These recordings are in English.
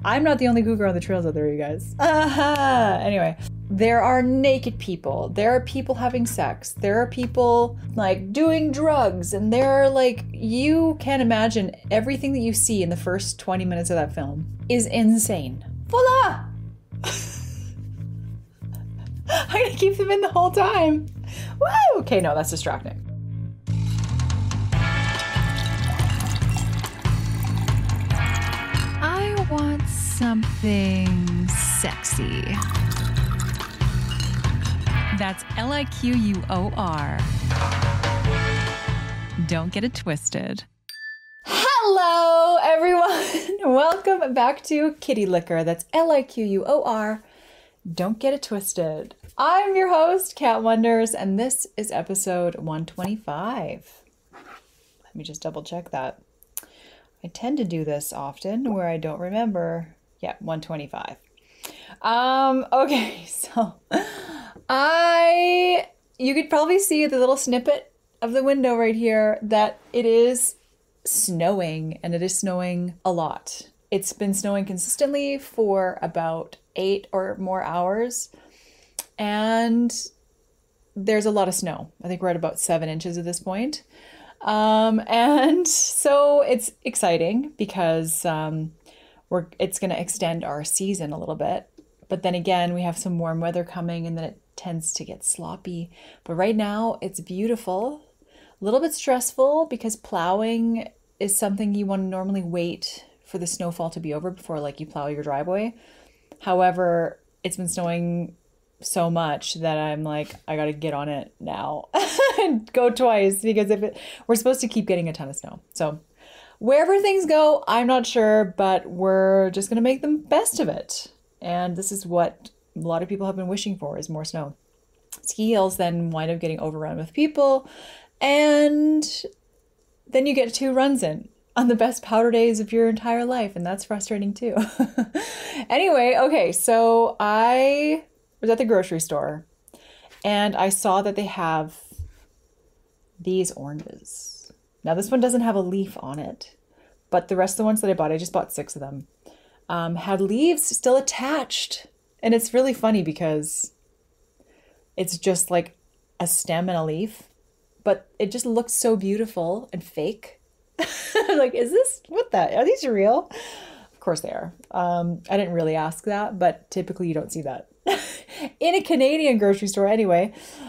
I'm not the only cougar on the trails out there, you guys. Anyway, there are naked people. There are people having sex. There are people like doing drugs. And there are like, you can't imagine everything that you see in the first 20 minutes of that film is insane. Voila! I'm gonna keep them in the whole time. Woo! Okay, no, that's distracting. I want something sexy. That's Liquor. Don't get it twisted. Hello, everyone. Welcome back to Kitty Liquor. That's Liquor. Don't get it twisted. I'm your host, Cat Wonders, and this is episode 125. Let me just double check that. I tend to do this often where I don't remember. Yeah, 125. Okay, so you could probably see the little snippet of the window right here that it is snowing, and it is snowing a lot. It's been snowing consistently for about 8 or more hours, and there's a lot of snow. I think we're at about 7 inches at this point. And so it's exciting because it's going to extend our season a little bit. But then again, we have some warm weather coming, and then it tends to get sloppy. But right now it's beautiful, a little bit stressful because plowing is something you want to normally wait for the snowfall to be over before like you plow your driveway. However, it's been snowing so much that I'm like, I got to get on it now and go twice because we're supposed to keep getting a ton of snow. So wherever things go, I'm not sure, but we're just going to make the best of it. And this is what a lot of people have been wishing for, is more snow. Ski hills then wind up getting overrun with people, and then you get 2 runs in on the best powder days of your entire life, and that's frustrating too. Anyway, okay, so I was at the grocery store, and I saw that they have these oranges. Now this one doesn't have a leaf on it, but the rest of the ones that I just bought 6 of them, had leaves still attached. And it's really funny because it's just like a stem and a leaf, but it just looks so beautiful and fake. Like, are these real? Of course they are. I didn't really ask that, but typically you don't see that in a Canadian grocery store anyway.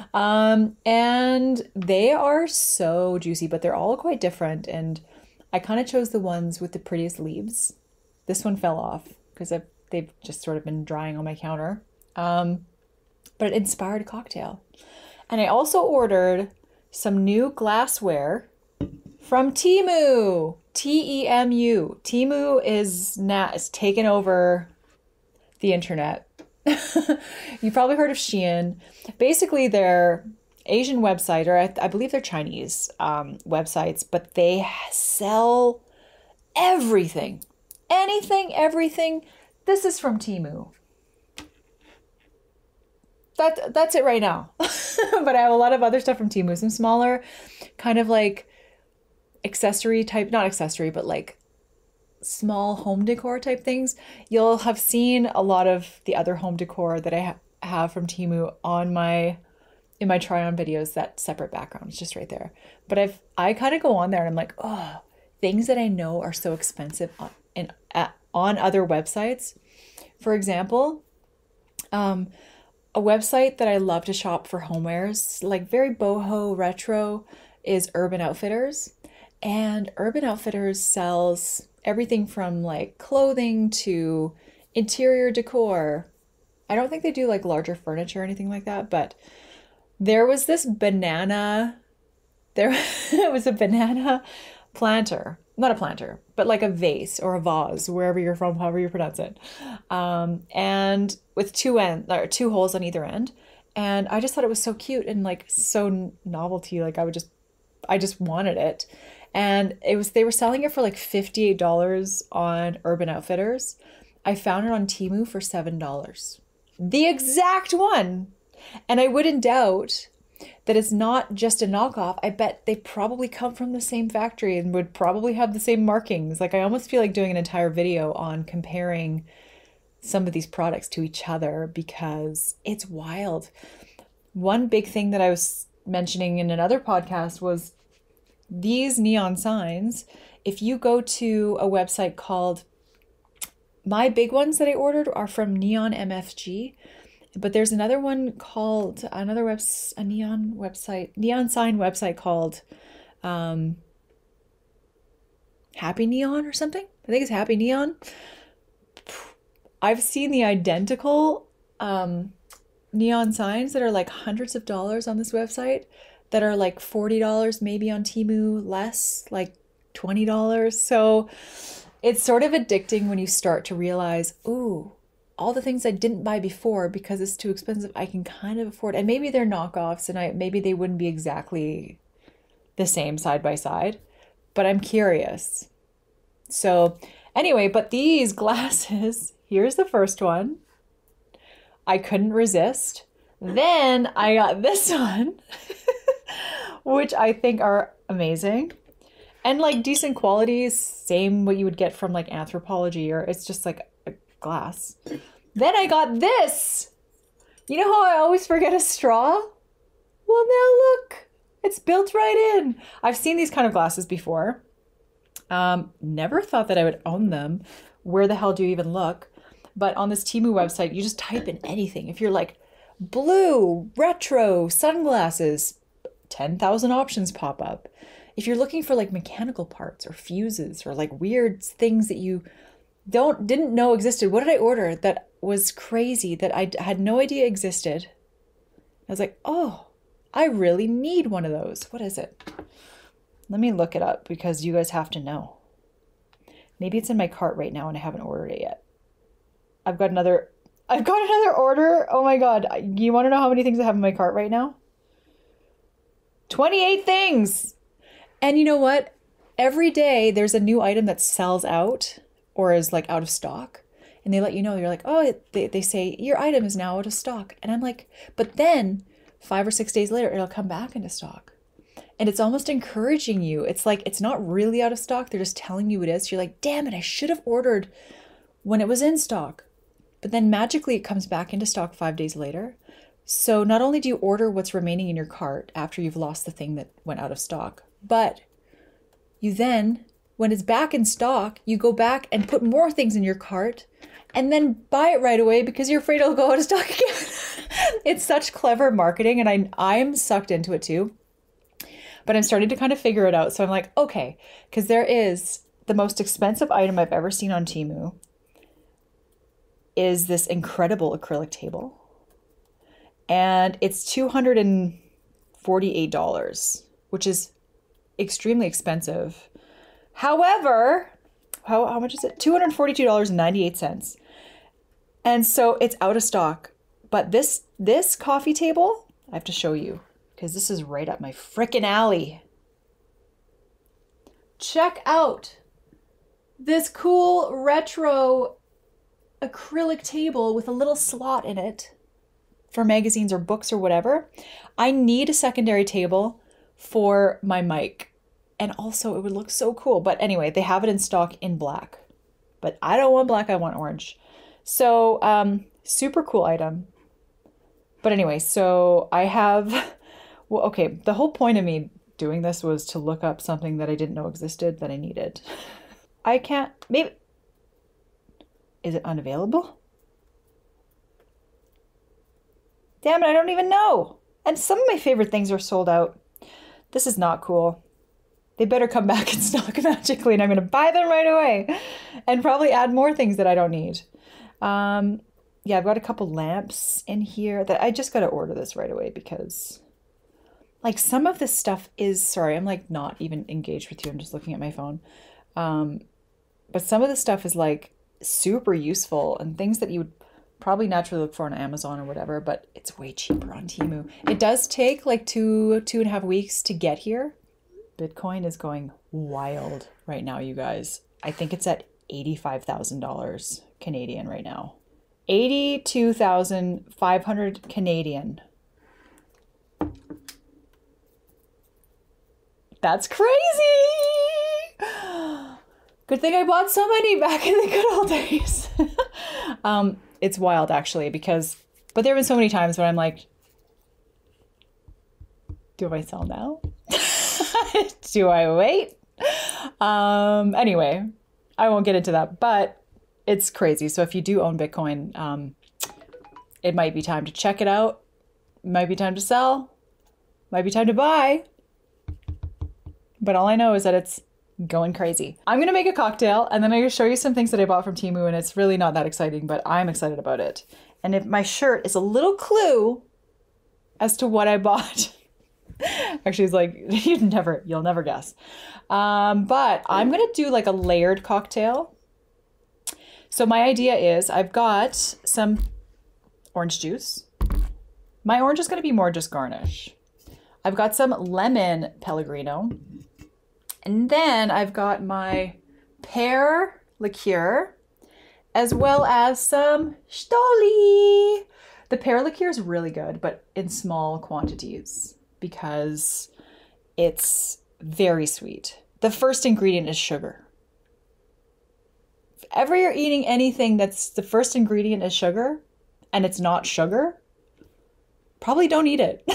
And they are so juicy, but they're all quite different. And I kind of chose the ones with the prettiest leaves. This one fell off because they've just sort of been drying on my counter. But it inspired a cocktail. And I also ordered some new glassware from Temu. Temu. Temu is taken over the internet. You've probably heard of Shein. Basically, they're Asian website, or I believe they're Chinese websites, but they sell everything. Anything, everything. This is from Temu. That's it right now. But I have a lot of other stuff from Temu. Some smaller, kind of like accessory type, not accessory, but like small home decor type things. You'll have seen a lot of the other home decor that I have from Temu in my try on videos. That separate background is just right there. But I kind of go on there and I'm like, oh, things that I know are so expensive on other websites. For example, a website that I love to shop for homewares, like very boho retro, is Urban Outfitters. And Urban Outfitters sells everything from like clothing to interior decor. I don't think they do like larger furniture or anything like that, but there was a banana planter. Not a planter, but like a vase or a vase, wherever you're from, however you pronounce it. And with 2 holes on either end. And I just thought it was so cute and like so novelty. Like I just wanted it. And they were selling it for like $58 on Urban Outfitters. I found it on Temu for $7. The exact one. And I wouldn't doubt that it's not just a knockoff. I bet they probably come from the same factory and would probably have the same markings. Like I almost feel like doing an entire video on comparing some of these products to each other because it's wild. One big thing that I was mentioning in another podcast was these neon signs. If you go to a website called, my big ones that I ordered are from Neon MFG, but there's another one called, a neon sign website called Happy Neon or something. I think it's Happy Neon. I've seen the identical neon signs that are like hundreds of dollars on this website that are like $40 maybe on Temu, less, like $20. So it's sort of addicting when you start to realize, ooh, all the things I didn't buy before because it's too expensive, I can kind of afford. And maybe they're knockoffs and maybe they wouldn't be exactly the same side by side, but I'm curious. So anyway, but these glasses, here's the first one. I couldn't resist. Then I got this one, which I think are amazing. And like decent quality, same what you would get from like Anthropologie, or it's just like a glass. Then I got this. You know how I always forget a straw? Well, now look, it's built right in. I've seen these kind of glasses before. Never thought that I would own them. Where the hell do you even look? But on this Temu website, you just type in anything. If you're like blue, retro, sunglasses, 10,000 options pop up. If you're looking for like mechanical parts or fuses or like weird things that you didn't know existed. What did I order that was crazy that I had no idea existed? I was like, oh, I really need one of those. What is it? Let me look it up because you guys have to know. Maybe it's in my cart right now and I haven't ordered it yet. I've got another order. Oh my God. You want to know how many things I have in my cart right now? 28 things. And you know what? Every day there's a new item that sells out or is like out of stock. And they let you know, you're like, oh, they say your item is now out of stock. And I'm like, but then 5 or 6 days later, it'll come back into stock. And it's almost encouraging you. It's like, it's not really out of stock. They're just telling you it is. You're like, damn it, I should have ordered when it was in stock. But then magically it comes back into stock 5 days later. So not only do you order what's remaining in your cart after you've lost the thing that went out of stock, but you then, when it's back in stock, you go back and put more things in your cart and then buy it right away because you're afraid it'll go out of stock again. It's such clever marketing and I'm sucked into it too. But I'm starting to kind of figure it out. So I'm like, okay, because there is the most expensive item I've ever seen on Temu is this incredible acrylic table. And it's $248, which is extremely expensive. However, how much is it? $242.98. And so it's out of stock. But this coffee table, I have to show you because this is right up my frickin' alley. Check out this cool retro acrylic table with a little slot in it for magazines or books or whatever. I need a secondary table for my mic. And also it would look so cool. But anyway, they have it in stock in black. But I don't want black, I want orange. So super cool item. But anyway, so I have, well, okay, the whole point of me doing this was to look up something that I didn't know existed that I needed. I can't, maybe, is it unavailable? Damn it, I don't even know. And some of my favorite things are sold out. This is not cool. They better come back in stock magically and I'm going to buy them right away and probably add more things that I don't need. Yeah, I've got a couple lamps in here that I just got to order this right away because like some of this stuff is, sorry, I'm like not even engaged with you. I'm just looking at my phone. But some of the stuff is like super useful and things that you would probably naturally look for on Amazon or whatever, but it's way cheaper on Temu. It does take like two and a half weeks to get here. Bitcoin is going wild right now, you guys. I think it's at $85,000 Canadian right now. 82,500 Canadian. That's crazy. Good thing I bought so many back in the good old days. It's wild actually but there have been so many times when I'm like, do I sell now? Do I wait? Anyway, I won't get into that, but it's crazy. So if you do own Bitcoin, it might be time to check it out. Might be time to sell. Might be time to buy. But all I know is that it's going crazy. I'm going to make a cocktail and then I'm going to show you some things that I bought from Temu, and it's really not that exciting, but I'm excited about it. And if my shirt is a little clue as to what I bought. Actually, it's like, you'll never guess. But I'm going to do like a layered cocktail. So my idea is I've got some orange juice. My orange is going to be more just garnish. I've got some lemon Pellegrino. And then I've got my pear liqueur, as well as some Stoli. The pear liqueur is really good, but in small quantities because it's very sweet. The first ingredient is sugar. If ever you're eating anything that's the first ingredient is sugar and it's not sugar, probably don't eat it.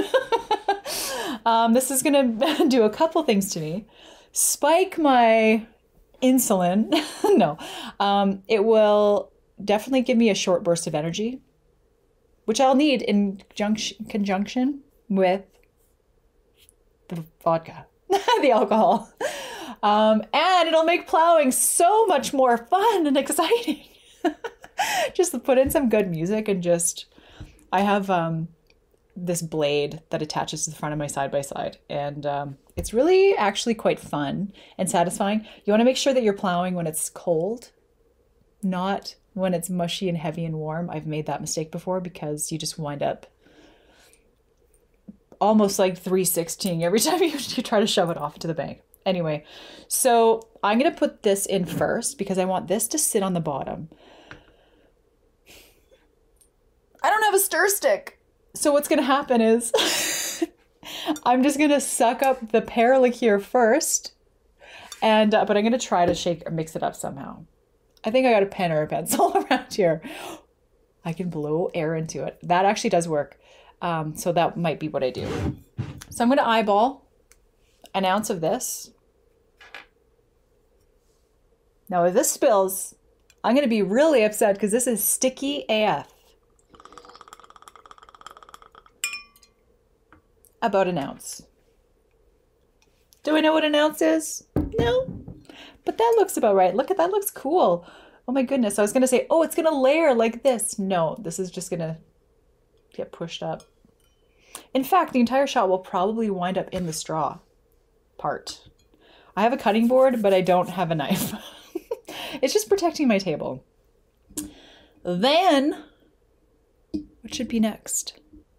This is going to do a couple things to me. Spike my insulin. No. It will definitely give me a short burst of energy, which I'll need in conjunction with the vodka, the alcohol. And it'll make plowing so much more fun and exciting. Just to put in some good music and I have this blade that attaches to the front of my side-by-side, and it's really actually quite fun and satisfying. You want to make sure that you're plowing when it's cold, not when it's mushy and heavy and warm. I've made that mistake before because you just wind up almost like 316 every time you try to shove it off into the bank. Anyway, so I'm going to put this in first because I want this to sit on the bottom. I don't have a stir stick. So what's going to happen is I'm just going to suck up the pear liqueur first, but I'm going to try to shake or mix it up somehow. I think I got a pen or a pencil around here. I can blow air into it. That actually does work. So that might be what I do. So I'm going to eyeball an ounce of this. Now if this spills, I'm going to be really upset because this is sticky AF. About an ounce. Do I know what an ounce is? No. But that looks about right. Look at that, looks cool. Oh my goodness. I was going to say, oh, it's going to layer like this. No, this is just going to get pushed up. In fact, the entire shot will probably wind up in the straw part. I have a cutting board, but I don't have a knife. It's just protecting my table. Then, what should be next?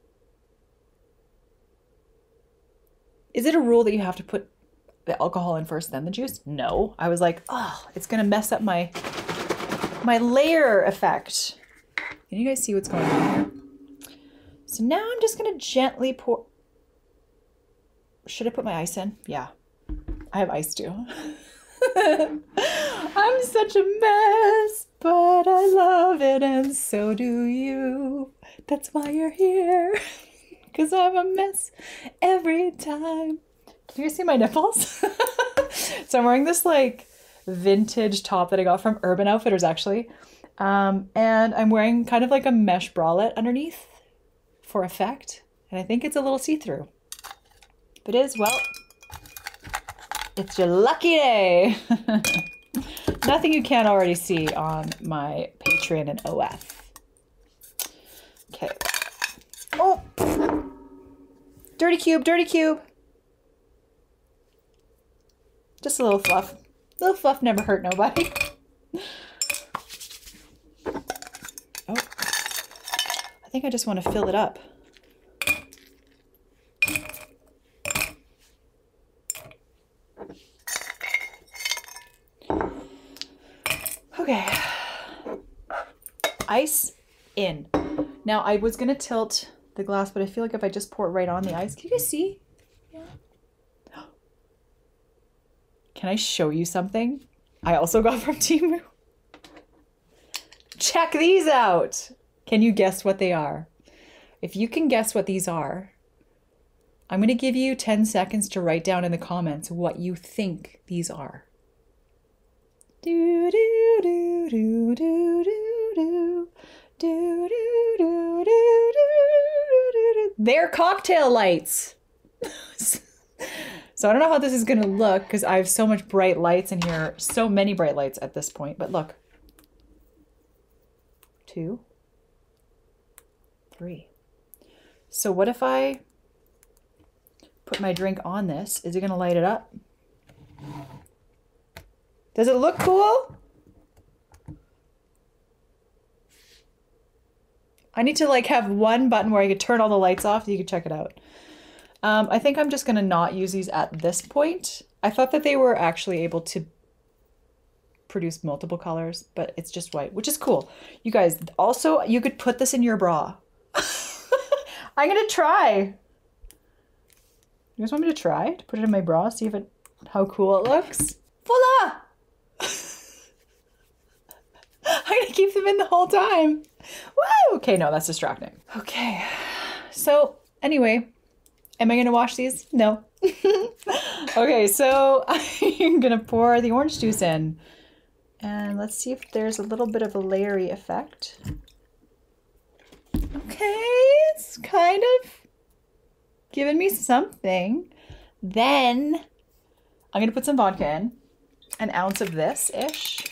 Is it a rule that you have to put the alcohol in first, then the juice? No. I was like, oh, it's going to mess up my layer effect. Can you guys see what's going on here? So now I'm just going to gently pour. Should I put my ice in? Yeah. I have ice too. I'm such a mess, but I love it, and so do you. That's why you're here. Because I'm a mess every time. Can you see my nipples? So I'm wearing this like vintage top that I got from Urban Outfitters actually. And I'm wearing kind of like a mesh bralette underneath for effect. And I think it's a little see-through. If it is, well, it's your lucky day. Nothing you can't already see on my Patreon and OF. Okay. Oh! Dirty cube, dirty cube. Just a little fluff. Little fluff never hurt nobody. Oh. I think I just want to fill it up. Okay. Ice in. Now I was going to tilt the glass, but I feel like if I just pour it right on the ice, can you guys see? Yeah. Can I show you something I also got from Temu? Check these out. Can you guess what they are? If you can guess what these are, I'm going to give you 10 seconds to write down in the comments what you think these are. Do do do do do do do do do do do. They're cocktail lights. So I don't know how this is going to look because I have so much bright lights in here, so many bright lights at this point. But look, 2, 3. So what if I put my drink on this? Is it going to light it up? Does it look cool? I need to like have one button where I could turn all the lights off so you can check it out. I think I'm just going to not use these at this point. I thought that they were actually able to produce multiple colors, but it's just white, which is cool. You guys, also, you could put this in your bra. I'm going to try. You guys want me to try to put it in my bra, see if how cool it looks? Voila! I'm going to keep them in the whole time. Woo! Okay, no, that's distracting. Okay, so anyway, am I going to wash these? No. Okay, so I'm going to pour the orange juice in. And let's see if there's a little bit of a layery effect. Okay, it's kind of giving me something. Then I'm going to put some vodka in. An ounce of this-ish.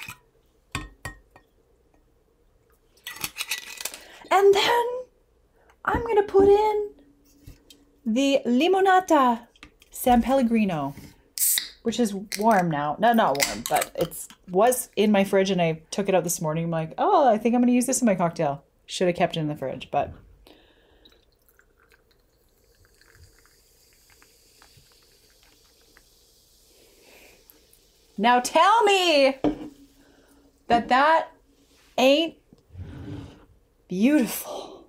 And then I'm going to put in the Limonata San Pellegrino, which is warm now. No, not warm, but it was in my fridge and I took it out this morning. I'm like, oh, I think I'm going to use this in my cocktail. Should have kept it in the fridge, but... Now tell me that that ain't beautiful.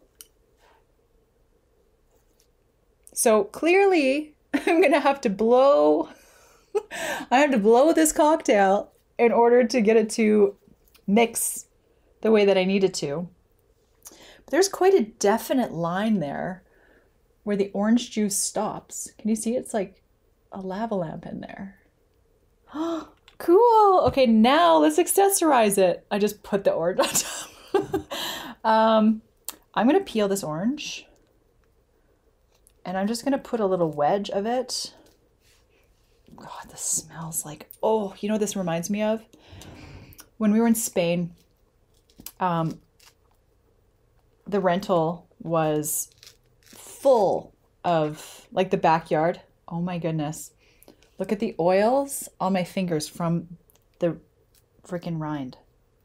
So clearly I'm going to have to blow... I have to blow this cocktail in order to get it to mix the way that I need it to. But there's quite a definite line there where the orange juice stops. Can you see? It's like a lava lamp in there. Oh, cool. Okay, now let's accessorize it. I just put the orange on top. I'm going to peel this orange. And I'm just going to put a little wedge of it. God, this smells like, oh, you know what this reminds me of? When we were in Spain, the rental was full of, like, the backyard. Oh my goodness. Look at the oils on my fingers from the freaking rind.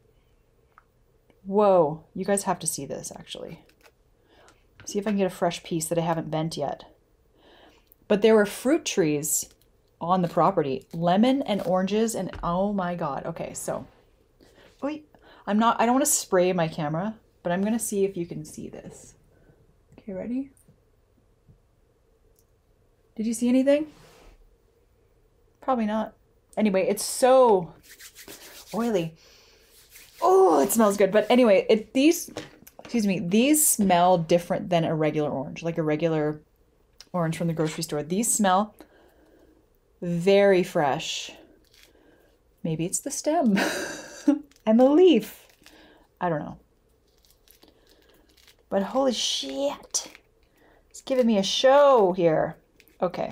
Whoa, you guys have to see this, actually. See if I can get a fresh piece that I haven't bent yet. But there were fruit trees on the property, lemon and oranges, and oh my God. Okay, so, wait, I don't want to spray my camera, but I'm going to see if you can see this. Okay, ready? Did you see anything? Probably not. Anyway, it's so oily. Oh, it smells good. But anyway, these smell different than a regular orange, like a regular orange from the grocery store. These smell very fresh. Maybe it's the stem and the leaf. I don't know. But holy shit. It's giving me a show here. Okay.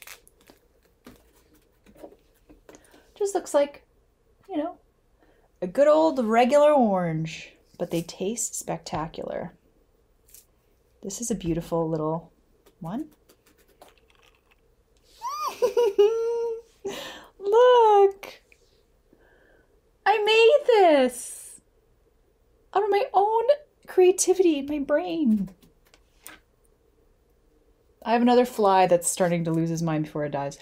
Just looks like, you know, a good old regular orange, but they taste spectacular. This is a beautiful little one. Look, I made this out of my own creativity in my brain. I have another fly that's starting to lose his mind before it dies.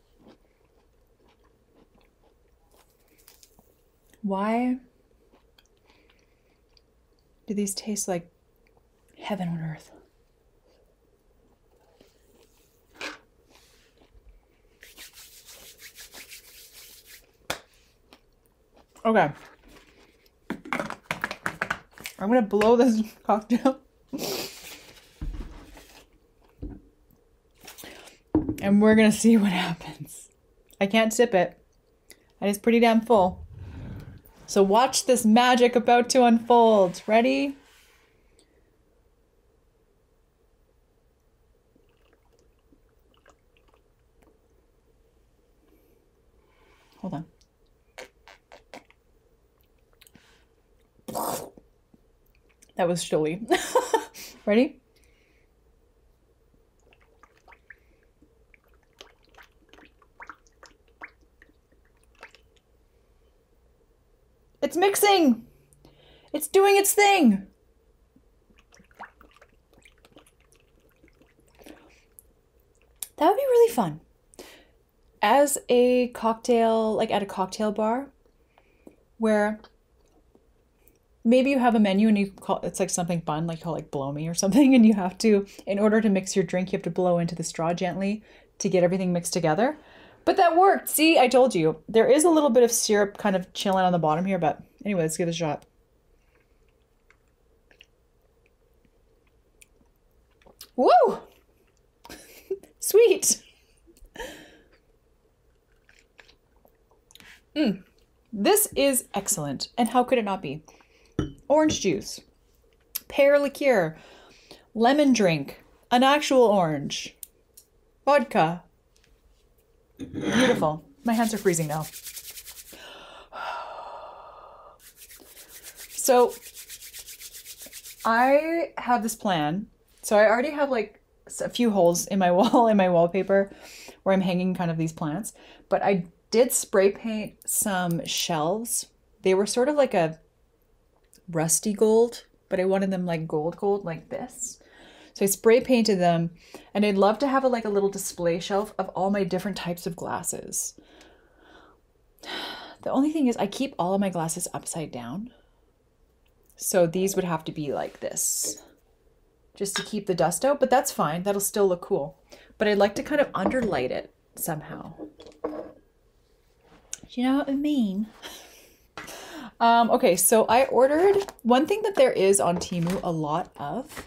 Why do these taste like heaven on earth? Okay. I'm gonna blow this cocktail. And we're gonna see what happens. I can't sip it. And it's pretty damn full. So watch this magic about to unfold. Ready? Hold on. That was chilly. Ready? It's mixing. It's doing its thing. That would be really fun. As a cocktail, like at a cocktail bar, where maybe you have a menu and you call it's like something fun, like you call like blow me or something, and you have to, in order to mix your drink, you have to blow into the straw gently to get everything mixed together. But that worked. See, I told you. There is a little bit of syrup kind of chilling on the bottom here, but anyway, let's give it a shot. Woo! Sweet. This is excellent. And how could it not be? Orange juice, pear liqueur, lemon drink, an actual orange, vodka. Beautiful. My hands are freezing now. So I have this plan. So I already have like a few holes in my wall, in my wallpaper, where I'm hanging kind of these plants. But I did spray paint some shelves. They were sort of like a rusty gold, but I wanted them like gold like this. So I spray painted them, and I'd love to have like a little display shelf of all my different types of glasses. The only thing is I keep all of my glasses upside down. So these would have to be like this, just to keep the dust out, but that's fine. That'll still look cool. But I'd like to kind of underlight it somehow. Do you know what I mean? Okay, so I ordered one thing that there is on Temu a lot of.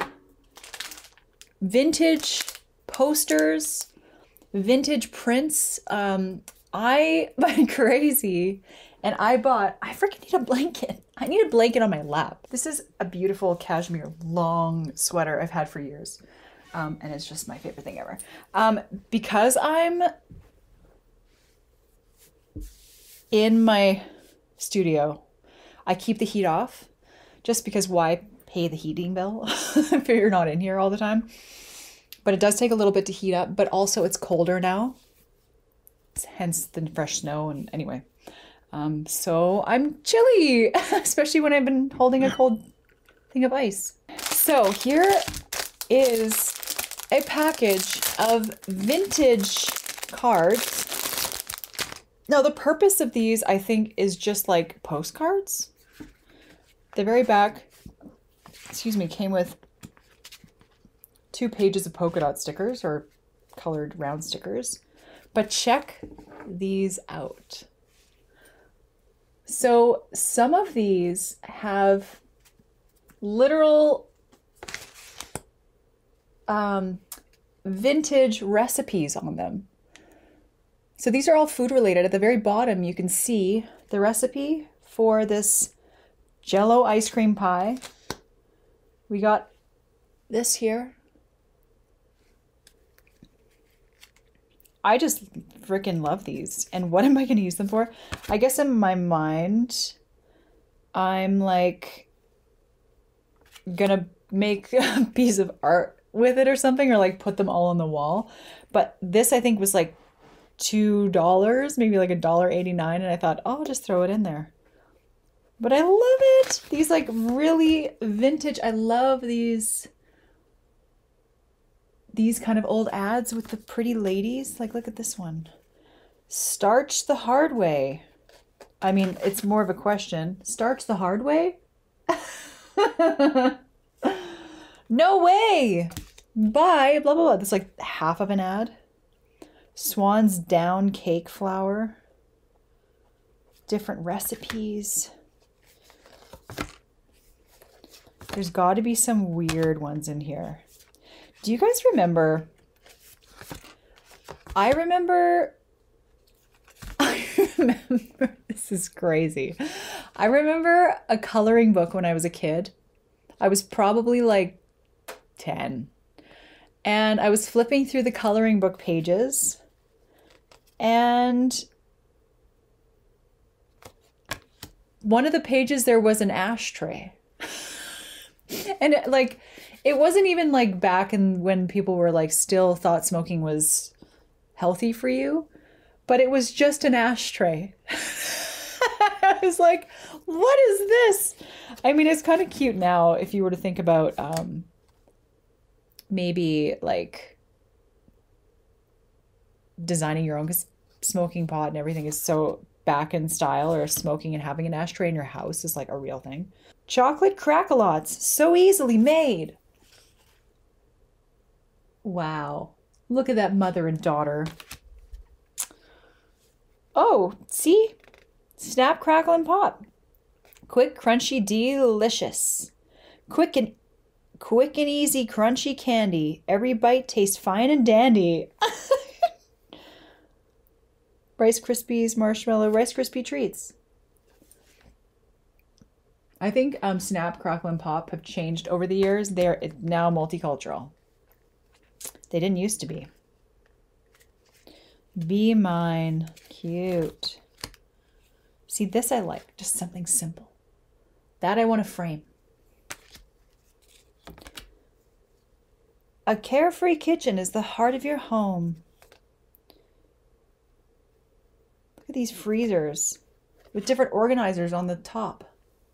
Vintage posters, vintage prints. I went crazy and I freaking need a blanket. I need a blanket on my lap. This is a beautiful cashmere long sweater I've had for years. And it's just my favorite thing ever. Because I'm in my studio, I keep the heat off just because why pay the heating bill if you're not in here all the time. But it does take a little bit to heat up, but also it's colder now, hence the fresh snow. And anyway, so I'm chilly, especially when I've been holding a cold thing of ice. So here is a package of vintage cards. Now the purpose of these, I think, is just like postcards. The very back, came with 2 pages of polka dot stickers or colored round stickers. But check these out. So some of these have literal vintage recipes on them. So these are all food related. At the very bottom, you can see the recipe for this Jell-O ice cream pie. We got this here. I just freaking love these. And what am I going to use them for? I guess in my mind, I'm like gonna make a piece of art with it or something, or like put them all on the wall. But this I think was like $2, maybe like $1.89, and I thought, oh, I'll just throw it in there. But I love it. These like really vintage. I love these kind of old ads with the pretty ladies. Like, look at this one. Starch the hard way. I mean, it's more of a question. Starch the hard way? No way. Buy blah, blah, blah. That's like half of an ad. Swan's down cake flour. different recipes. There's got to be some weird ones in here. Do you guys remember? I remember, this is crazy. I remember a coloring book when I was a kid. I was probably like 10. And I was flipping through the coloring book pages. And one of the pages, there was an ashtray. And it wasn't even like back in when people were like still thought smoking was healthy for you, but it was just an ashtray. I was like, what is this? I mean, it's kind of cute now if you were to think about maybe like designing your own, because smoking pot and everything is so back in style, or smoking and having an ashtray in your house is like a real thing. Chocolate crackalots, so easily made. Wow. Look at that mother and daughter. Oh, see? Snap, crackle, and pop. Quick, crunchy, delicious. Quick and easy, crunchy candy. Every bite tastes fine and dandy. Rice Krispies, marshmallow, Rice Krispie treats. I think Snap, Crackle, and Pop have changed over the years. They're now multicultural. They didn't used to be. Be Mine. Cute. See, this I like. Just something simple. That I want to frame. A carefree kitchen is the heart of your home. Look at these freezers with different organizers on the top.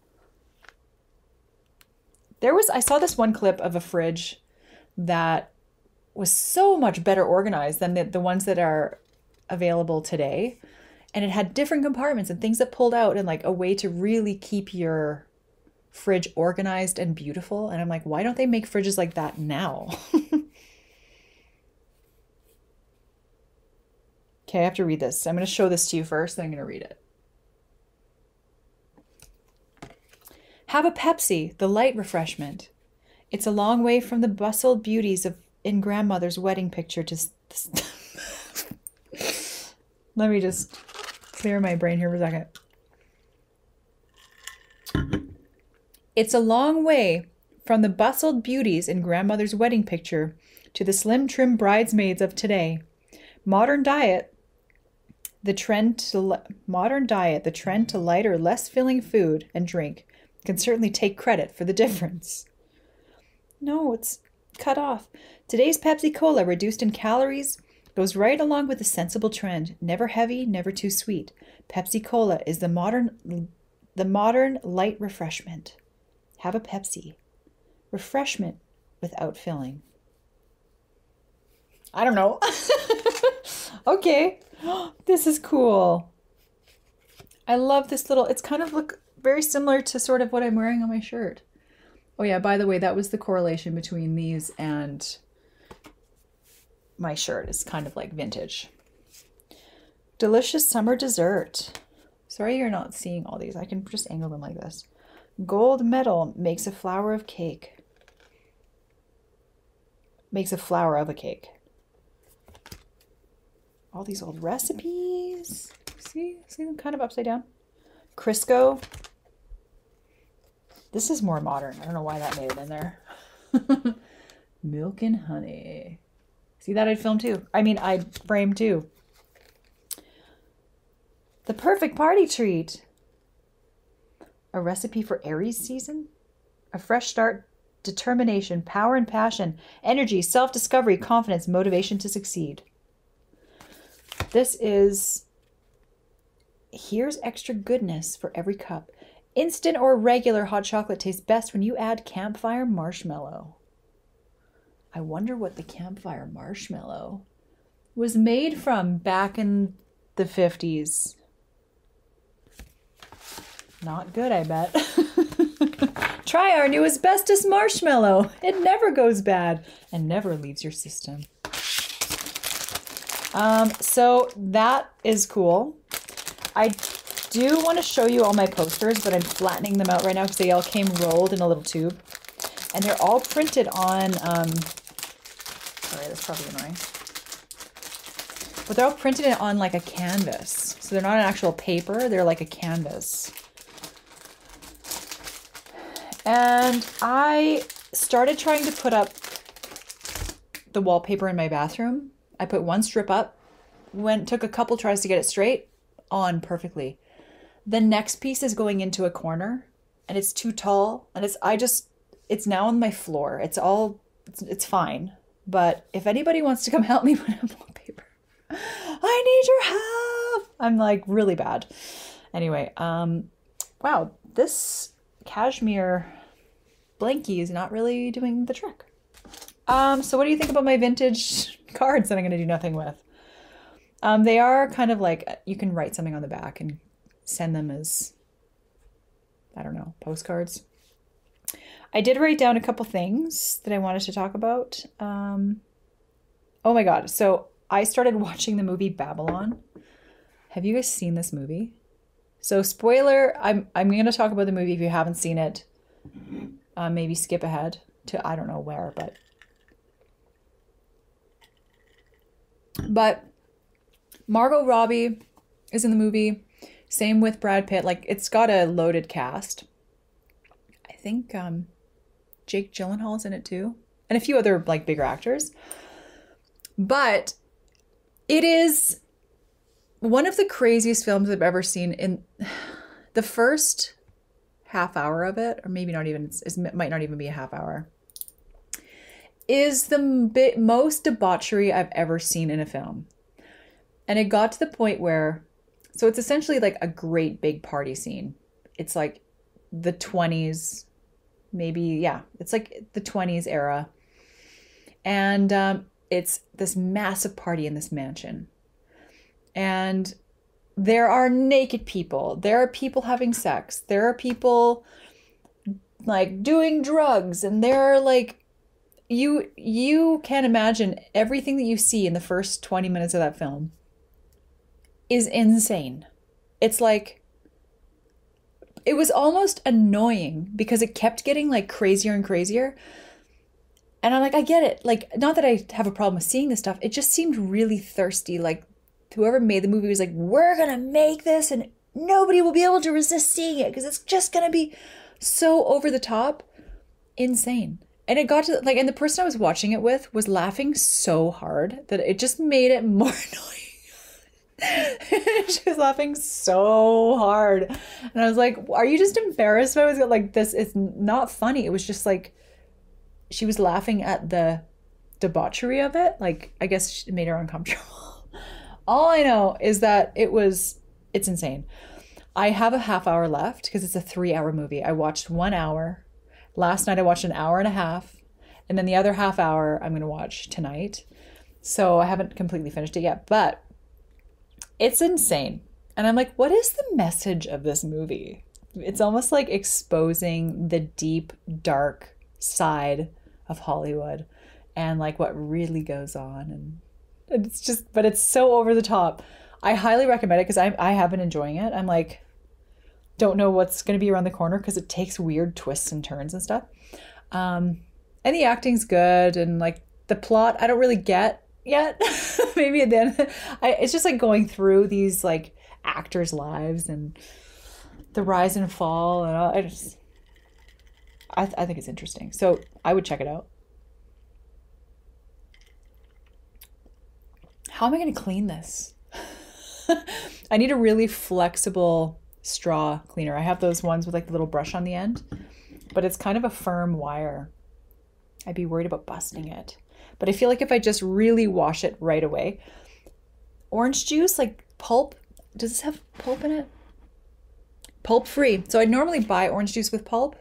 I saw this one clip of a fridge that was so much better organized than the ones that are available today. And it had different compartments and things that pulled out, and like a way to really keep your fridge organized and beautiful. And I'm like, why don't they make fridges like that now? Okay, I have to read this. I'm going to show this to you first, then I'm going to read it. Have a Pepsi, the light refreshment. It's a long way from the bustled beauties in grandmother's wedding picture to... Let me just clear my brain here for a second. It's a long way from the bustled beauties in grandmother's wedding picture to the slim, trim bridesmaids of today. Modern diet, the trend to lighter, less filling food and drink can certainly take credit for the difference. No, it's cut off. Today's Pepsi Cola, reduced in calories, goes right along with the sensible trend. Never heavy, never too sweet. Pepsi Cola is the modern light refreshment. Have a Pepsi. Refreshment without filling. I don't know. Okay. This is cool. I love this little, it's kind of look very similar to sort of what I'm wearing on my shirt. Oh yeah, by the way, that was the correlation between these and my shirt. It's kind of like vintage. Delicious summer dessert. Sorry you're not seeing all these. I can just angle them like this. Gold medal makes a flower of cake. Makes a flower of a cake. All these old recipes. See them kind of upside down. Crisco. This is more modern. I don't know why that made it in there. Milk and honey. See, that I'd film too. I mean, I'd frame too. The perfect party treat. A recipe for Aries season. A fresh start, determination, power and passion, energy, self-discovery, confidence, motivation to succeed. This is, here's extra goodness for every cup. Instant or regular hot chocolate tastes best when you add campfire marshmallow. I wonder what the campfire marshmallow was made from back in the 50s. Not good, I bet. Try our new asbestos marshmallow. It never goes bad and never leaves your system. So that is cool. do want to show you all my posters, but I'm flattening them out right now because they all came rolled in a little tube. And they're all printed on, sorry, that's probably annoying. But they're all printed on like a canvas. So they're not an actual paper, they're like a canvas. And I started trying to put up the wallpaper in my bathroom. I put one strip up, took a couple tries to get it straight, on perfectly. The next piece is going into a corner and it's too tall and it's now on my floor. It's fine. But if anybody wants to come help me put up wallpaper, I need your help. I'm like really bad. Anyway, wow, this cashmere blankie is not really doing the trick. So what do you think about my vintage cards that I'm going to do nothing with? They are kind of like, you can write something on the back and send them as, I don't know, postcards. I did write down a couple things that I wanted to talk about. Oh my God. So I started watching the movie Babylon. Have you guys seen this movie? So spoiler, I'm going to talk about the movie if you haven't seen it. Maybe skip ahead to, I don't know where, but Margot Robbie is in the movie. Same with Brad Pitt. Like, it's got a loaded cast. I think Jake Gyllenhaal's in it too. And a few other like bigger actors. But it is one of the craziest films I've ever seen. In the first half hour of it, or maybe not even, it might not even be a half hour, is the most debauchery I've ever seen in a film. And it got to the point where, so it's essentially like a great big party scene. It's like the 20s, maybe, yeah, it's like the 20s era. And it's this massive party in this mansion. And there are naked people. There are people having sex. There are people like doing drugs. And there are like, you can't imagine everything that you see in the first 20 minutes of that film is insane. It's like, it was almost annoying because it kept getting like crazier and crazier. And I'm like, I get it. Like, not that I have a problem with seeing this stuff. It just seemed really thirsty. Like, whoever made the movie was like, we're going to make this and nobody will be able to resist seeing it because it's just going to be so over the top, insane. And it got to like, and the person I was watching it with was laughing so hard that it just made it more annoying. She was laughing so hard. And I was like, are you just embarrassed? I was like, this is not funny. It was just like, she was laughing at the debauchery of it. Like, I guess it made her uncomfortable. All I know is that it's insane. I have a half hour left because it's a 3-hour movie. I watched 1 hour. Last night I watched an hour and a half. And then the other half hour I'm going to watch tonight. So I haven't completely finished it yet, but it's insane. And I'm like, what is the message of this movie? It's almost like exposing the deep, dark side of Hollywood and like what really goes on. And it's just, but it's so over the top. I highly recommend it because I have been enjoying it. I'm like, don't know what's going to be around the corner because it takes weird twists and turns and stuff. And the acting's good. And like the plot, I don't really get yet. Maybe at the end, it's just like going through these like actors' lives and the rise and fall. And all. I think it's interesting. So I would check it out. How am I going to clean this? I need a really flexible straw cleaner. I have those ones with like the little brush on the end, but it's kind of a firm wire. I'd be worried about busting it. But I feel like if I just really wash it right away. Orange juice, like pulp. Does this have pulp in it? Pulp free. So I normally buy orange juice with pulp,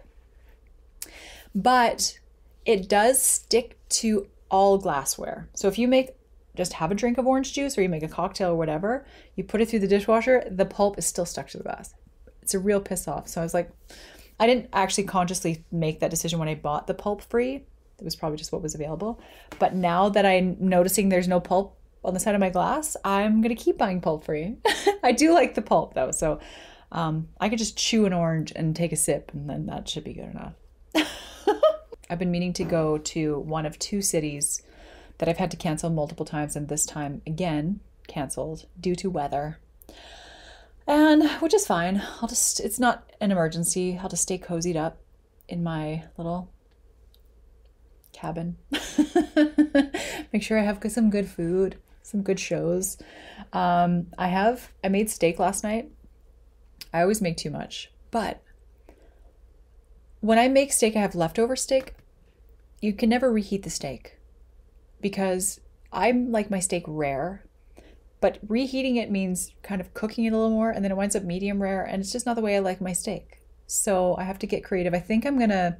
but it does stick to all glassware. So if you just have a drink of orange juice or you make a cocktail or whatever, you put it through the dishwasher, the pulp is still stuck to the glass. It's a real piss off. So I was like, I didn't actually consciously make that decision when I bought the pulp free. It was probably just what was available. But now that I'm noticing there's no pulp on the side of my glass, I'm going to keep buying pulp free. I do like the pulp though. So I could just chew an orange and take a sip, and then that should be good enough. I've been meaning to go to one of two cities that I've had to cancel multiple times, and this time again canceled due to weather. And which is fine. It's not an emergency. I'll just stay cozied up in my little cabin. Make sure I have some good food, some good shows. I made steak last night. I always make too much, but when I make steak, I have leftover steak. You can never reheat the steak because I like my steak rare, but reheating it means kind of cooking it a little more, and then it winds up medium rare, and it's just not the way I like my steak. So I have to get creative. I think I'm gonna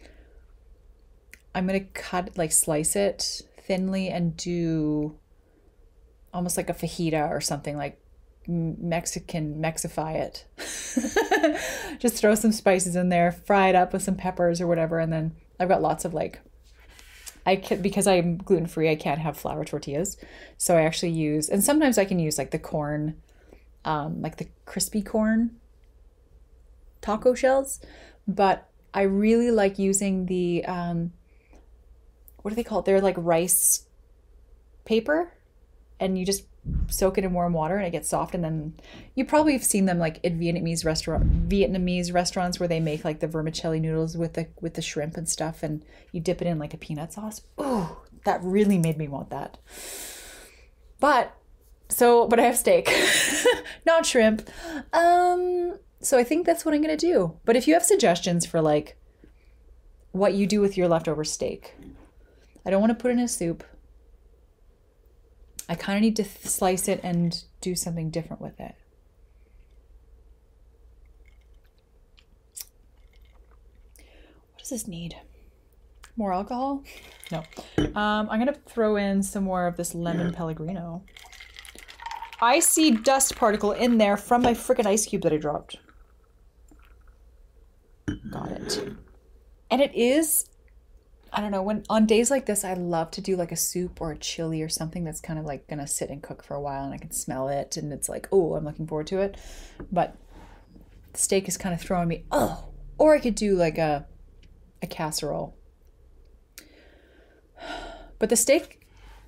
cut, like slice it thinly and do almost like a fajita or something, like Mexify it. Just throw some spices in there, fry it up with some peppers or whatever, and then I've got lots of because I'm gluten-free, I can't have flour tortillas. So I actually use, and sometimes I can use like the corn, like the crispy corn taco shells, but I really like using the, what do they call it? They're like rice paper, and you just soak it in warm water and it gets soft. And then you probably have seen them like at Vietnamese restaurants where they make like the vermicelli noodles with the shrimp and stuff, and you dip it in like a peanut sauce. Oh, that really made me want that. But I have steak, not shrimp. So I think that's what I'm going to do. But if you have suggestions for like what you do with your leftover steak, I don't want to put it in a soup. I kind of need to slice it and do something different with it. What does this need? More alcohol? No. I'm going to throw in some more of this lemon Pellegrino. I see dust particle in there from my freaking ice cube that I dropped. Got it. And it is, I don't know, when on days like this, I love to do like a soup or a chili or something that's kind of like gonna sit and cook for a while, and I can smell it, and it's like, oh, I'm looking forward to it. But the steak is kind of throwing me, oh. Or I could do like a casserole. But the steak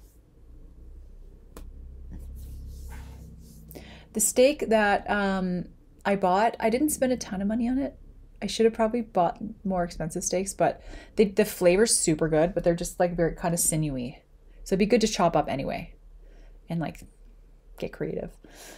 that I bought, I didn't spend a ton of money on it. I should have probably bought more expensive steaks, but the flavor's super good, but they're just like very kind of sinewy. So it'd be good to chop up anyway and like get creative.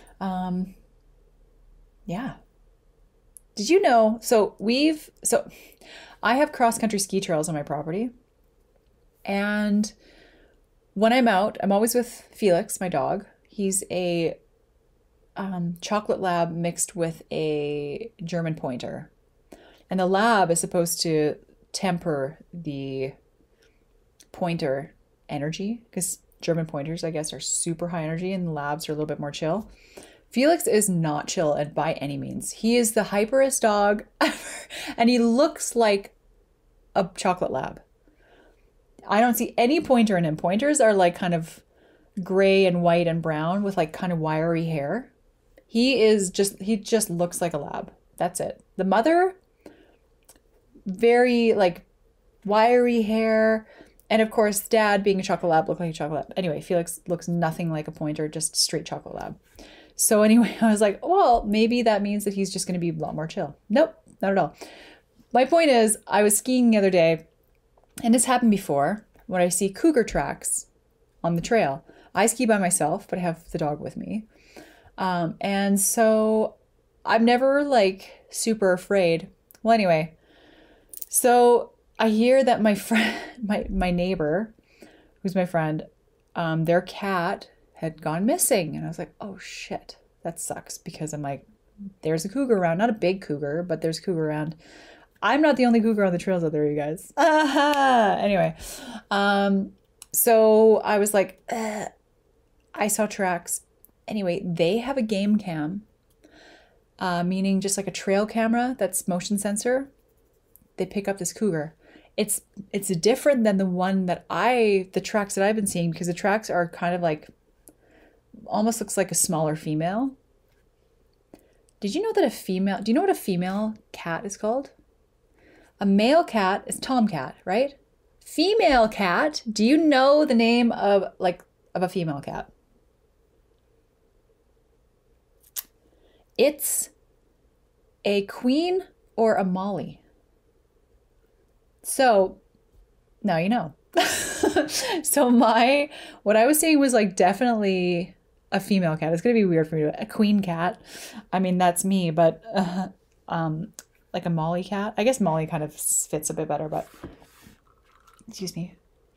Yeah. Did you know? So I have cross-country ski trails on my property. And when I'm out, I'm always with Felix, my dog. He's a chocolate lab mixed with a German pointer. And the lab is supposed to temper the pointer energy, because German pointers, I guess, are super high energy and the labs are a little bit more chill. Felix is not chill and by any means. He is the hyperest dog ever, and he looks like a chocolate lab. I don't see any pointer in him. Pointers are like kind of gray and white and brown with like kind of wiry hair. He just looks like a lab. That's it. The mother, very like wiry hair, and of course Dad, being a chocolate lab, looked like a chocolate lab. Anyway, Felix looks nothing like a pointer, just straight chocolate lab. So anyway, I was like, well, maybe that means that he's just going to be a lot more chill. Nope, not at all. My point is, I was skiing the other day, and this happened before, when I see cougar tracks on the trail. I ski by myself, but I have the dog with me. And so I'm never like super afraid. Well, anyway, so I hear that my friend, my neighbor, who's my friend, their cat had gone missing. And I was like, oh shit, that sucks, because I'm like, there's a cougar around, not a big cougar, but there's a cougar around. I'm not the only cougar on the trails out there, you guys. Anyway, so I was like, I saw tracks. Anyway, they have a game cam, meaning just like a trail camera that's motion sensor. They pick up this cougar. It's different than the tracks that I've been seeing, because the tracks are kind of like, almost looks like a smaller female. Did you know that do you know what a female cat is called? A male cat is tomcat, right? Female cat, do you know the name of a female cat? It's a queen or a molly. So now you know. So what I was saying was like definitely a female cat. It's gonna be weird for me a queen cat. I mean, that's me, but like a molly cat. I guess molly kind of fits a bit better, but excuse me.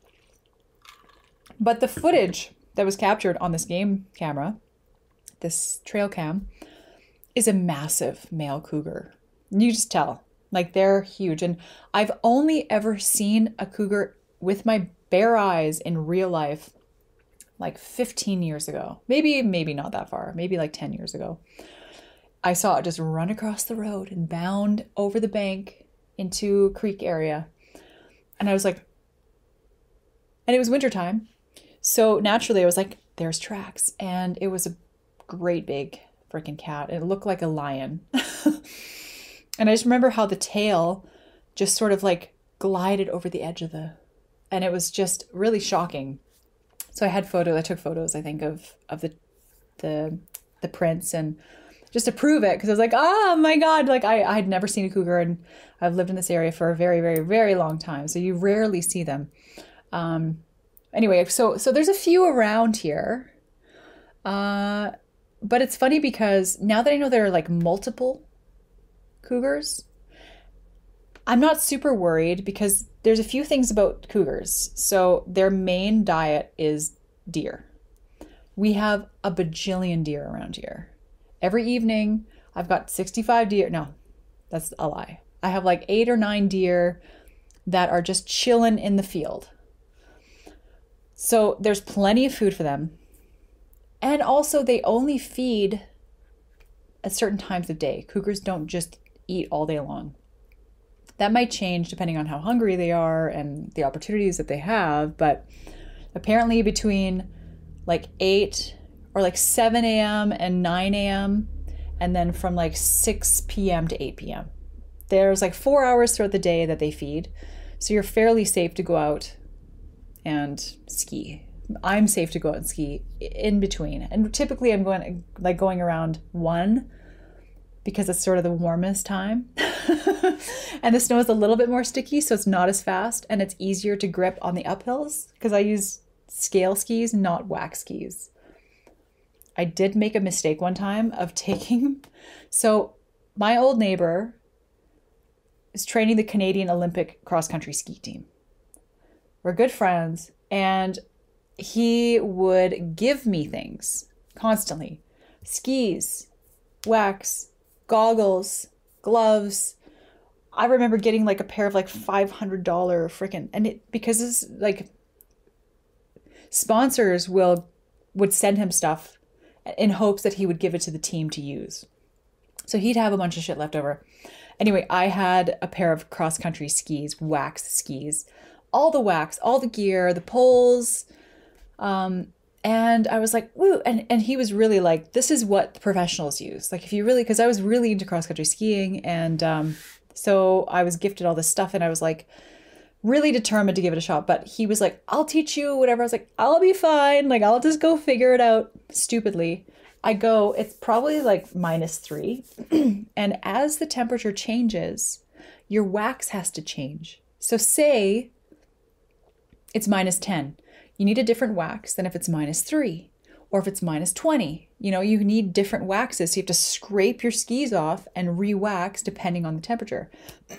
But the footage that was captured on this game camera, this trail cam, is a massive male cougar. You just tell, like they're huge. And I've only ever seen a cougar with my bare eyes in real life like 15 years ago. Maybe not that far. Maybe like 10 years ago. I saw it just run across the road and bound over the bank into a creek area. And I was like, and it was wintertime. So naturally I was like, there's tracks. And it was a great big freaking cat. It looked like a lion. And I just remember how the tail just sort of like glided over the edge and it was just really shocking. So I took photos, I think, of the prints and just to prove it, because I was like, oh my God, like I had never seen a cougar, and I've lived in this area for a very, very, very long time. So you rarely see them. Anyway, so there's a few around here. But it's funny because now that I know there are like multiple cougars, I'm not super worried because there's a few things about cougars. So their main diet is deer. We have a bajillion deer around here. Every evening, I've got 65 deer. No, that's a lie. I have like 8 or 9 deer that are just chilling in the field. So there's plenty of food for them. And also they only feed at certain times of day. Cougars don't just eat all day long. That might change depending on how hungry they are and the opportunities that they have. But apparently between like 8 or like 7 a.m. and 9 a.m. and then from like 6 p.m. to 8 p.m. There's like 4 hours throughout the day that they feed. So you're fairly safe to go out and ski. I'm safe to go out and ski in between. And typically I'm going around 1 because it's sort of the warmest time. And the snow is a little bit more sticky, so it's not as fast and it's easier to grip on the uphills because I use scale skis, not wax skis. I did make a mistake one time of so my old neighbor is training the Canadian Olympic cross-country ski team. We're good friends, and he would give me things constantly. Skis, wax, goggles, gloves. I remember getting like a pair of like $500 freaking, and because it's like sponsors would send him stuff in hopes that he would give it to the team to use. So he'd have a bunch of shit left over. Anyway, I had a pair of cross-country skis, wax skis, all the wax, all the gear, the poles. And I was like, woo. And he was really like, this is what the professionals use. Like because I was really into cross-country skiing. And so I was gifted all this stuff and I was like, really determined to give it a shot. But he was like, I'll teach you whatever. I was like, I'll be fine. Like, I'll just go figure it out. Stupidly. It's probably like -3. And as the temperature changes, your wax has to change. So say it's -10. You need a different wax than if it's -3 or if it's -20. You need different waxes. So you have to scrape your skis off and re-wax depending on the temperature.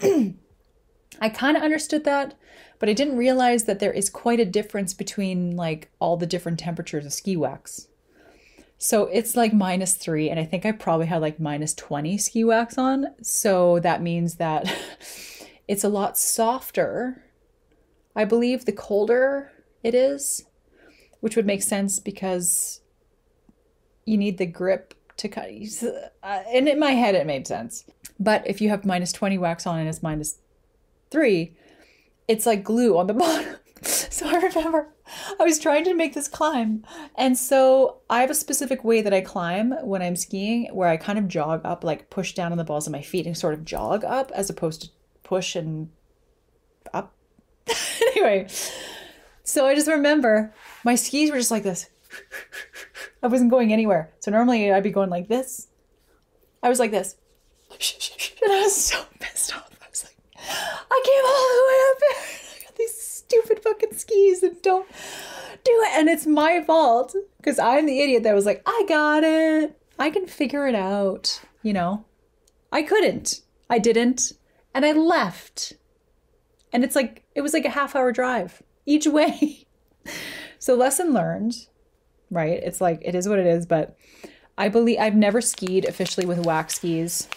I kind of understood that, but I didn't realize that there is quite a difference between like all the different temperatures of ski wax. So it's like -3, and I think I probably had like -20 ski wax on. So that means that it's a lot softer, I believe, the colder it is, which would make sense because you need the grip to cut. And in my head, it made sense. But if you have -20 wax on and it's -3, it's like glue on the bottom. So I remember I was trying to make this climb. And so I have a specific way that I climb when I'm skiing where I kind of jog up, like push down on the balls of my feet and sort of jog up as opposed to push and up. Anyway, so I just remember my skis were just like this. I wasn't going anywhere. So normally I'd be going like this. I was like this. And I was so pissed off. I was like, I came all the way up here. I got these stupid fucking skis and don't do it. And it's my fault because I'm the idiot that was like, I got it. I can figure it out. You know, I couldn't. I didn't. And I left. And it was like a half-hour drive each way. So lesson learned, right? It's like, it is what it is. But I believe I've never skied officially with wax skis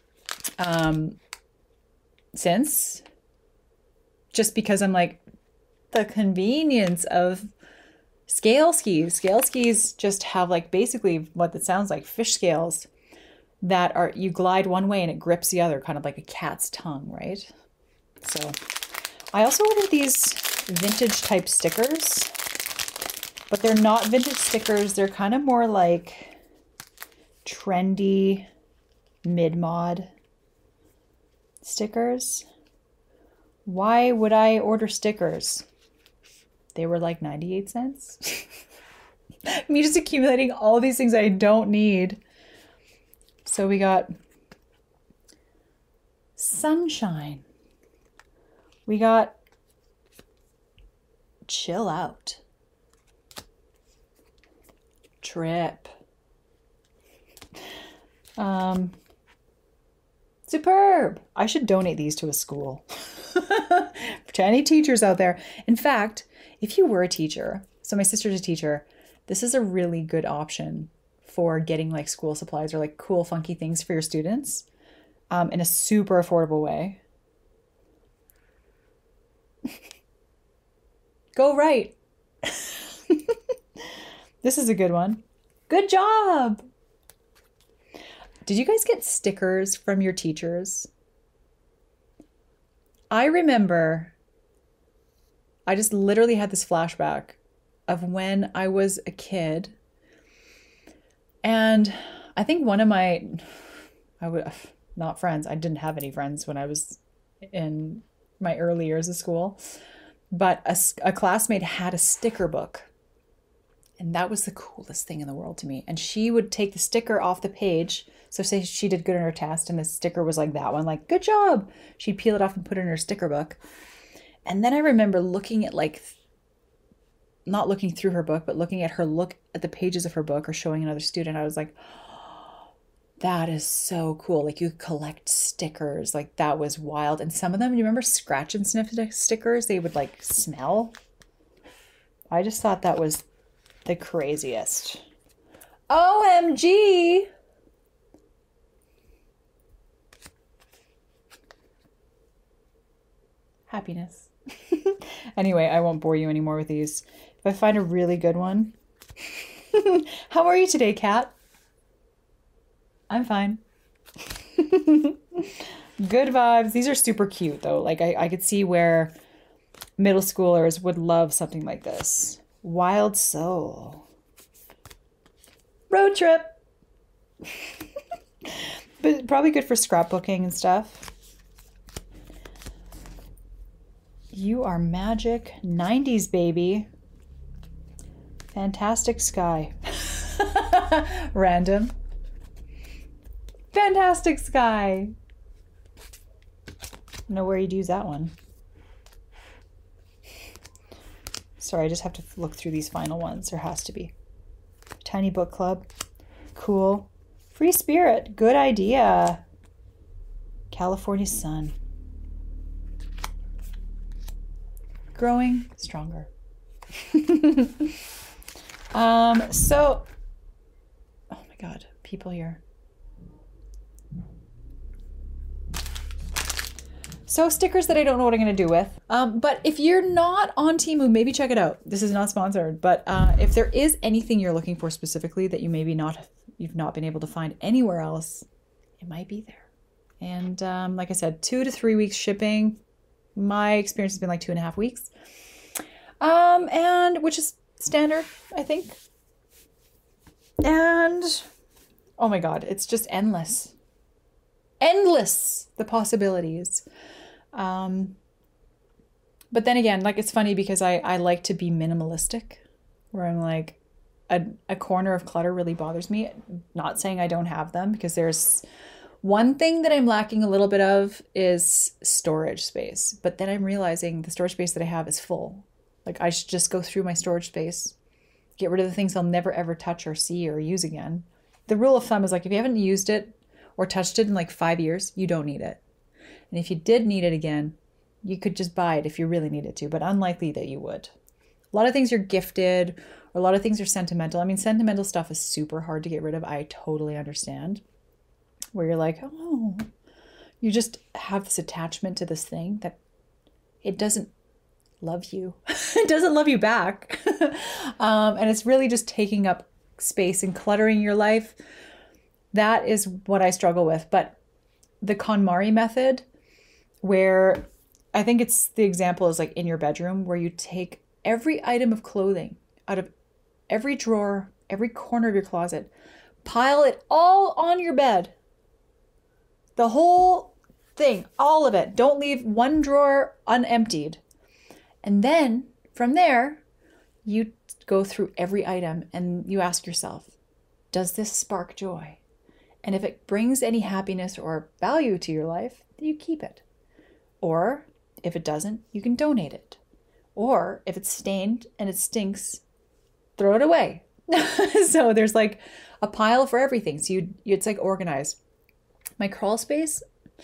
since. Just because I'm like, the convenience of scale skis. Scale skis just have like basically what it sounds like, fish scales that are, you glide one way and it grips the other, kind of like a cat's tongue, right? So I also ordered these vintage type stickers, but they're not vintage stickers. They're kind of more like trendy mid-mod stickers. Why would I order stickers? They were like 98 cents. Me just accumulating all these things I don't need. So we got sunshine. We got chill out. Trip. Superb. I should donate these to a school. To any teachers out there. In fact, if you were a teacher, so my sister's a teacher, this is a really good option for getting like school supplies or like cool, funky things for your students in a super affordable way. Go right. This is a good one. Good job. Did you guys get stickers from your teachers? I remember, I just literally had this flashback of when I was a kid. And I think one of not friends, I didn't have any friends when I was in my early years of school, but a classmate had a sticker book. And that was the coolest thing in the world to me. And she would take the sticker off the page. So say she did good on her test and the sticker was like that one, like, good job. She'd peel it off and put it in her sticker book. And then I remember looking at like, not looking through her book, but looking at her look at the pages of her book or showing another student. I was like, oh, that is so cool. Like you collect stickers. Like that was wild. And some of them, you remember scratch and sniff stickers? They would like smell. I just thought that was the craziest. OMG. Happiness. Anyway, I won't bore you anymore with these. If I find a really good one. How are you today, Kat? I'm fine. Good vibes. These are super cute though. Like I could see where middle schoolers would love something like this. Wild soul. Road trip. But probably good for scrapbooking and stuff. You are magic. 90s baby. Fantastic sky. Random. Fantastic sky. I don't know where you'd use that one. Sorry, I just have to look through these final ones. There has to be. Tiny book club. Cool. Free spirit. Good idea. California sun. Growing stronger. So, oh my God, people here. So stickers that I don't know what I'm going to do with. But if you're not on Temu, maybe check it out. This is not sponsored, but if there is anything you're looking for specifically that you you've not been able to find anywhere else, it might be there. And like I said, 2 to 3 weeks shipping. My experience has been like 2.5 weeks. And which is standard, I think. And oh my God, it's just endless. Endless, the possibilities. But then again, like, it's funny because I like to be minimalistic, where I'm like, a corner of clutter really bothers me. Not saying I don't have them, because there's one thing that I'm lacking a little bit of is storage space. But then I'm realizing the storage space that I have is full. Like, I should just go through my storage space, get rid of the things I'll never ever touch or see or use again. The rule of thumb is like, if you haven't used it or touched it in like 5 years, you don't need it. And if you did need it again, you could just buy it if you really needed to, but unlikely that you would. A lot of things are gifted, or a lot of things are sentimental. I mean, sentimental stuff is super hard to get rid of. I totally understand. Where you're like, oh, you just have this attachment to this thing that it doesn't love you. It doesn't love you back. And it's really just taking up space and cluttering your life. That is what I struggle with. But the KonMari method, where I think it's the example is like in your bedroom, where you take every item of clothing out of every drawer, every corner of your closet, pile it all on your bed. The whole thing, all of it. Don't leave one drawer unemptied. And then from there, you go through every item and you ask yourself, does this spark joy? And if it brings any happiness or value to your life, you keep it. Or if it doesn't, you can donate it. Or if it's stained and it stinks, throw it away. So there's like a pile for everything. So it's like organized. My crawl space,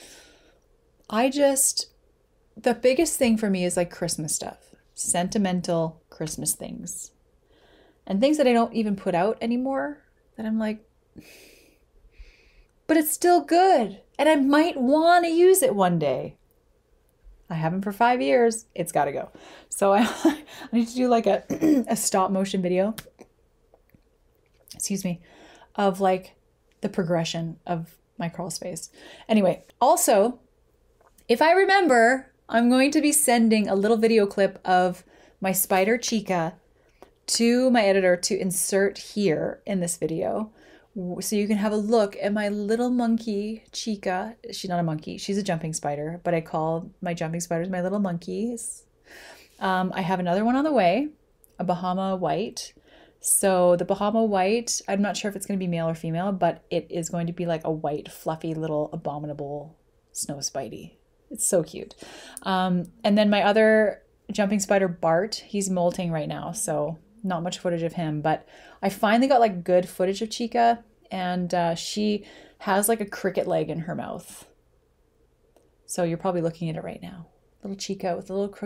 the biggest thing for me is like Christmas stuff, sentimental Christmas things, and things that I don't even put out anymore, that I'm like, but it's still good and I might want to use it one day. I haven't for 5 years. It's got to go. So I need to do like a stop motion video, excuse me, of like the progression of my crawl space. Anyway, also, if I remember, I'm going to be sending a little video clip of my spider Chica to my editor to insert here in this video, so you can have a look at my little monkey Chica. She's not a monkey, she's a jumping spider, but I call my jumping spiders my little monkeys. I have another one on the way, a Bahama White. So the Bahama White, I'm not sure if it's going to be male or female, but it is going to be like a white, fluffy little abominable snow spidey. It's so cute. And then my other jumping spider, Bart, he's molting right now, so not much footage of him, but I finally got like good footage of Chica, and she has like a cricket leg in her mouth. So you're probably looking at it right now. Little Chica with a little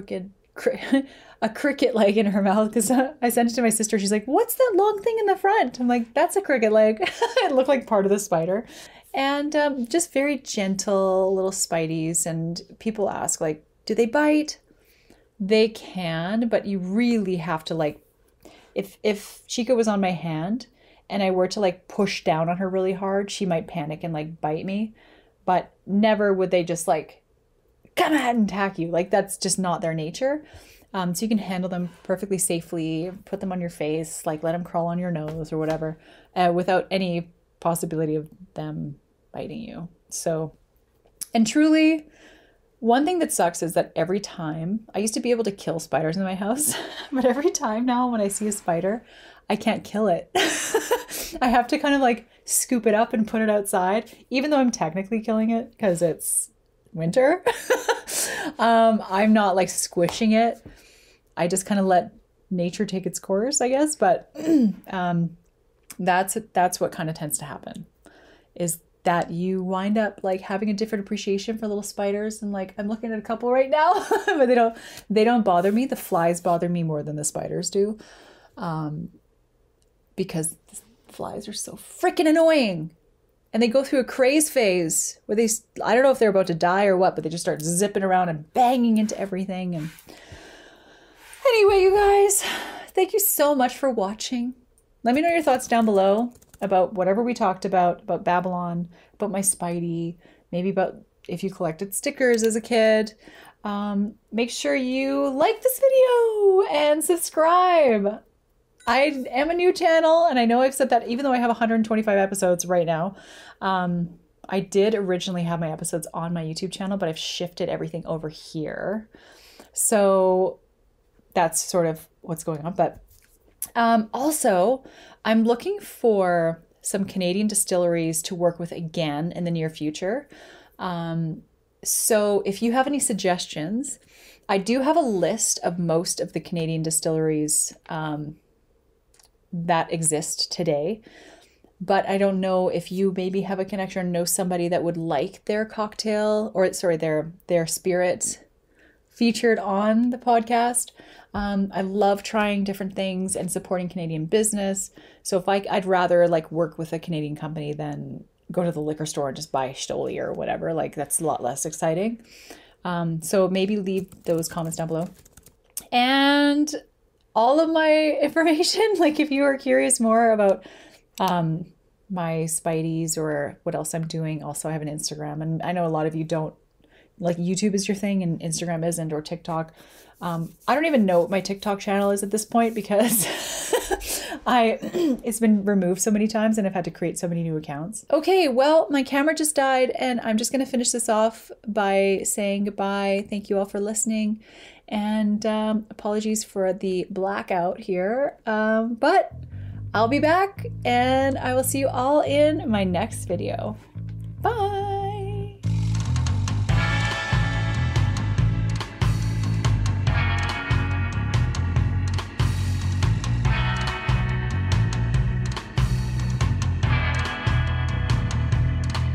a cricket leg in her mouth, because I sent it to my sister. She's like, what's that long thing in the front? I'm like, that's a cricket leg. It looked like part of the spider. And just very gentle little spideys. And people ask, like, do they bite? They can, but you really have to like, if Chica was on my hand and I were to like push down on her really hard, she might panic and like bite me. But never would they just like come out and attack you. Like, that's just not their nature. So you can handle them perfectly safely, put them on your face, like let them crawl on your nose or whatever, without any possibility of them biting you. So, and truly, one thing that sucks is that every time, I used to be able to kill spiders in my house, but every time now when I see a spider, I can't kill it. I have to kind of like scoop it up and put it outside, even though I'm technically killing it because it's winter. I'm not like squishing it. I just kind of let nature take its course, I guess. But that's what kind of tends to happen, is that you wind up like having a different appreciation for little spiders. And like, I'm looking at a couple right now, but they don't bother me. The flies bother me more than the spiders do, because the flies are so freaking annoying. And they go through a craze phase where I don't know if they're about to die or what, but they just start zipping around and banging into everything. And anyway, you guys, thank you so much for watching. Let me know your thoughts down below about whatever we talked about Babylon, about my Spidey, maybe about if you collected stickers as a kid. Make sure you like this video and subscribe. I am a new channel, and I know I've said that even though I have 125 episodes right now. I did originally have my episodes on my YouTube channel, but I've shifted everything over here. So that's sort of what's going on. But also, I'm looking for some Canadian distilleries to work with again in the near future. So if you have any suggestions, I do have a list of most of the Canadian distilleries that exist today. But I don't know if you maybe have a connection or know somebody that would like their cocktail, or sorry, their spirit featured on the podcast. I love trying different things and supporting Canadian business. So if I'd rather like work with a Canadian company than go to the liquor store and just buy Stoli or whatever. Like that's a lot less exciting. So maybe leave those comments down below. And all of my information, like if you are curious more about my Spideys or what else I'm doing, also I have an Instagram. And I know a lot of you don't, like YouTube is your thing and Instagram isn't, or TikTok. I don't even know what my TikTok channel is at this point because it's been removed so many times and I've had to create so many new accounts. Okay, well, my camera just died and I'm just going to finish this off by saying goodbye. Thank you all for listening, and apologies for the blackout here. But I'll be back and I will see you all in my next video. Bye.